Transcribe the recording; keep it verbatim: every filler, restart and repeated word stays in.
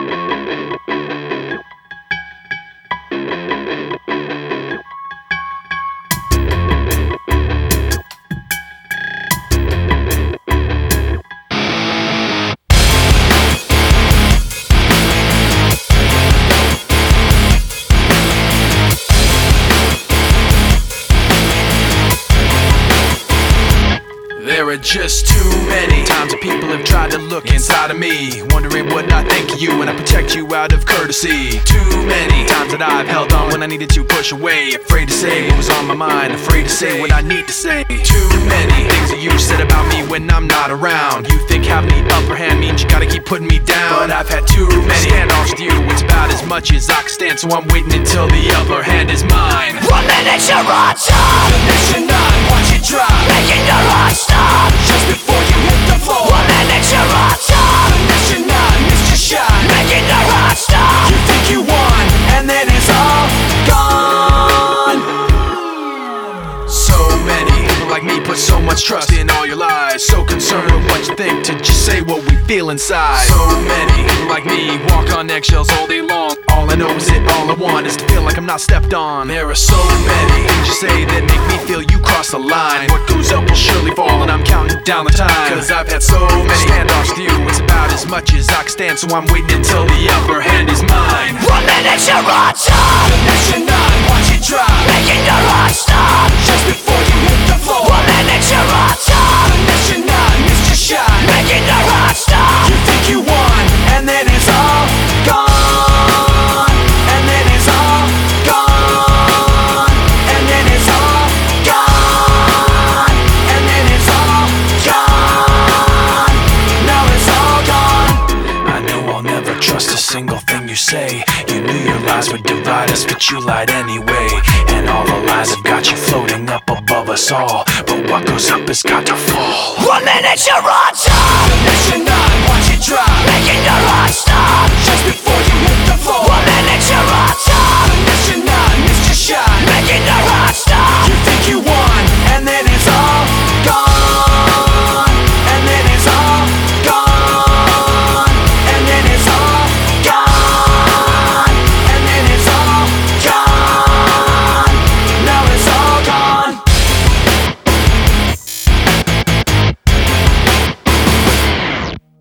There are just too many times that people have tried to look inside of me, wondering what I think of you when I protect you out of courtesy. Too many times that I've held on when I needed to push away, afraid to say what was on my mind, afraid to say what I need to say. Too many things that you said about me when I'm not around. You think having the upper hand means you gotta keep putting me down, but I've had too many standoffs with you. It's about as much as I can stand, so I'm waiting until the upper hand is mine. One minute you're on top, the next you're not, watch it drop, making the rush stop. Just before you hit the floor, one minute you're on top, the next you're not, missed your shot, making the rush stop. You think you won, and then it's all gone. So many people like me put so much trust in all your lies, so concerned with what you think to just say what we feel inside. So many people like me walk on eggshells all day long. All I know is it, all I want is to feel like I'm not stepped on. There are so many things you say that make me feel you cross the line. What goes up will surely fall, and I'm counting down the time, cause I've had so many standoffs with you. It's about as much as I can stand, so I'm waiting until the upper hand is mine. One minute you're on top, the next you're not, watch it drop, making the rush stop. Just before you hit the floor, one minute you're on top, the next you're not, missed your shot, making the rush stop. You think you won, and then it's all gone. And then it's all gone. And then it's all gone. And then it's all gone. Now it's all gone. I know I'll never trust a single thing you say. You knew your lies would divide us, but you lied anyway. And all the lies have got you floating up above us all, but what goes up has got to fall. One minute you're on top, the next you're not, watch it drop, making the rush stop. Just before you hit the floor, one minute you're on top,